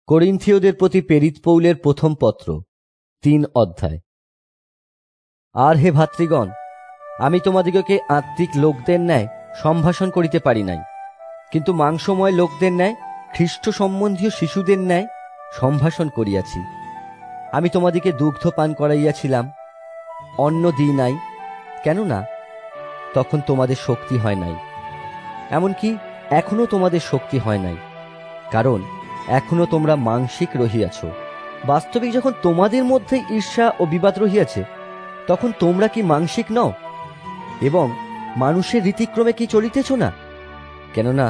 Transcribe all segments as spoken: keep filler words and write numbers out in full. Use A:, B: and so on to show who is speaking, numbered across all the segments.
A: করিন্থীয়দের প্রতি প্রেরিত পৌলের প্রথম পত্র, তিন অধ্যায়। আর হে ভাতৃগণ, আমি তোমাদিগকে আত্মিক লোকদের ন্যায় সম্ভাষণ করিতে পারি নাই, কিন্তু মাংসময় লোকদের ন্যায় খ্রিস্ট সম্বন্ধীয় শিশুদের ন্যায় সম্ভাষণ করিয়াছি। আমি তোমাদিকে দুগ্ধ পান করাইয়াছিলাম, অন্ন দিই নাই, কেননা তখন তোমাদের শক্তি হয় নাই, এমনকি এখনো তোমাদের শক্তি হয় নাই, কারণ এখনো তোমরা মাংসিক রহিয়াছ। বাস্তবিক যখন তোমাদের মধ্যে ঈর্ষা ও বিবাদ রহিয়াছে, তখন তোমরা কি মাংসিক নও এবং মানুষের রীতিক্রমে কি চলিতেছ না? কেননা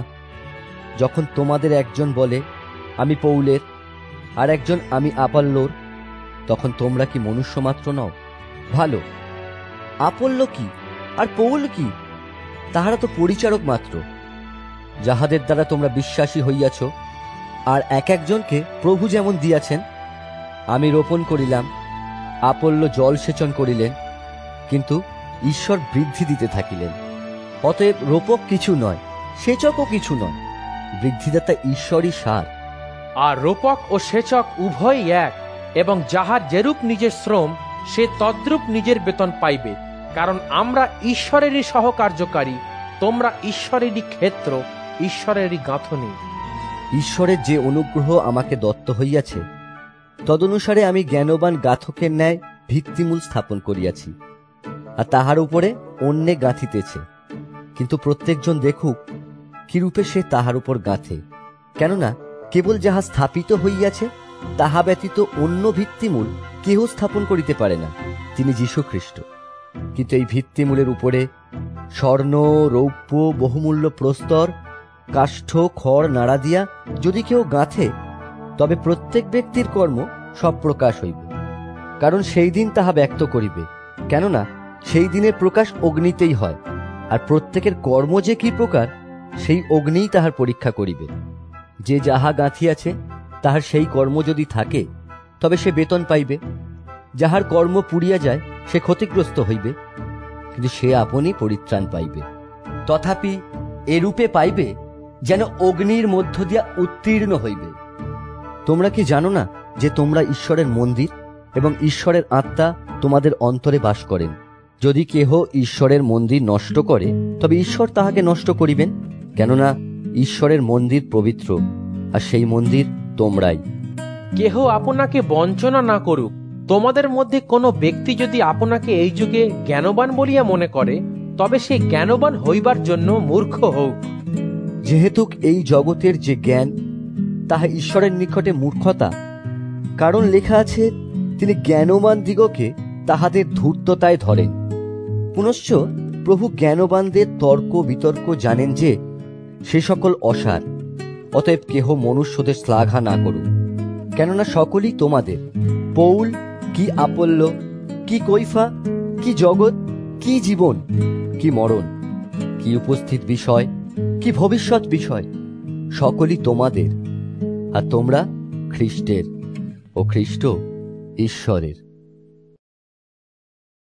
A: যখন তোমাদের একজন বলে আমি পৌলের, আর একজন আমি আপাল্লোর, তখন তোমরা কি মনুষ্য মাত্র নও? ভালো, আপল্ল কি আর পৌল কি? তাহারা তো পরিচারক মাত্র, যাহাদের দ্বারা তোমরা বিশ্বাসী হইয়াছ, আর এক একজনকে প্রভু যেমন দিয়াছেন। আমি রোপণ করিলাম, আপল্ল জল সেচন করিলেন, কিন্তু ঈশ্বর বৃদ্ধি দিতে থাকিলেন। অতএব রোপক কিছু নয়, সেচকও কিছু নয়, বৃদ্ধিদাতা ঈশ্বরই সার।
B: আর রোপক ও সেচক উভয়ই এক, এবং যাহার যেরূপ নিজের শ্রম, সে তদ্রূপ নিজের বেতন পাইবে। কারণ আমরা ঈশ্বরেরই সহকার্যকারী, তোমরা ঈশ্বরেরই ক্ষেত্র, ঈশ্বরেরই গাঁথনি।
A: ঈশ্বরের যে অনুগ্রহ আমাকে দত্ত হইয়াছে, তদনুসারে আমি জ্ঞানবান গাঁথকের ন্যায় ভিত্তিমূল স্থাপন করিয়াছি, আর তাহার উপরে অন্যে গাঁথিতেছে। কিন্তু প্রত্যেকজন দেখুক কিরূপে সে তাহার উপর গাঁথে। কেননা কেবল যাহা স্থাপিত হইয়াছে, তাহা ব্যতীত অন্য ভিত্তিমূল কেহ স্থাপন করিতে পারে না, তিনি যীশু খ্রিস্ট। কিন্তু এই ভিত্তিমূলের উপরে স্বর্ণ, রৌপ্য, বহুমূল্য প্রস্তর, কাষ্ঠ, খড় নাড়া দিয়া যদি কেউ গাঁথে, তবে প্রত্যেক ব্যক্তির কর্ম সব প্রকাশ হইবে, কারণ সেই দিন তাহা ব্যক্ত করিবে। কেননা সেই দিনের প্রকাশ অগ্নিতেই হয়, আর প্রত্যেকের কর্ম যে কি প্রকার, সেই অগ্নিই তাহার পরীক্ষা করিবে। যে যাহা গাঁথিয়াছে তাহার সেই কর্ম যদি থাকে, তবে সে বেতন পাইবে। যাহার কর্ম পুড়িয়া যায়, সে ক্ষতিগ্রস্ত হইবে, কিন্তু সে আপনি পরিত্রাণ পাইবে। তথাপি এরূপে পাইবে যেন অগ্নির মধ্য দিয়া উত্তীর্ণ হইবে। তোমরা কি জানো না যে তোমরা ঈশ্বরের মন্দির, এবং ঈশ্বরের আত্মা তোমাদের অন্তরে বাস করেন? যদি কেহ ঈশ্বরের মন্দির নষ্ট করে, তবে ঈশ্বর তাহাকে নষ্ট করিবেন, কেননা ঈশ্বরের মন্দির পবিত্র, আর সেই মন্দির তোমরাই।
B: কেহ আপনাকে বঞ্চনা না করুক। তোমাদের মধ্যে কোনো ব্যক্তি যদি আপনাকে এই যুগে জ্ঞানবান বলিয়া মনে করে, তবে সে জ্ঞানবান হইবার জন্য মূর্খ হোক।
A: যেহেতু এই জগতের যে জ্ঞান, তাহা ঈশ্বরের নিকটে মূর্খতা, কারণ লেখা আছে, তিনি জ্ঞানবান দিগকে তাহাদের ধূর্ততায় ধরেন। পুনশ্চ প্রভু জ্ঞানবানদের তর্ক বিতর্ক জানেন যে সে সকল অসার। অতএব কেহ মনুষ্যদের শ্লাঘা না করুক, কেননা সকলই তোমাদের। পৌল কি আপল্ল, কি কৈফা, কি জগৎ, কি জীবন, কি মরণ, কি উপস্থিত বিষয়, কি ভবিষ্যৎ বিষয়, সকলই তোমাদের, আর তোমরা খ্রিস্টের, ও খ্রিস্ট ঈশ্বরের।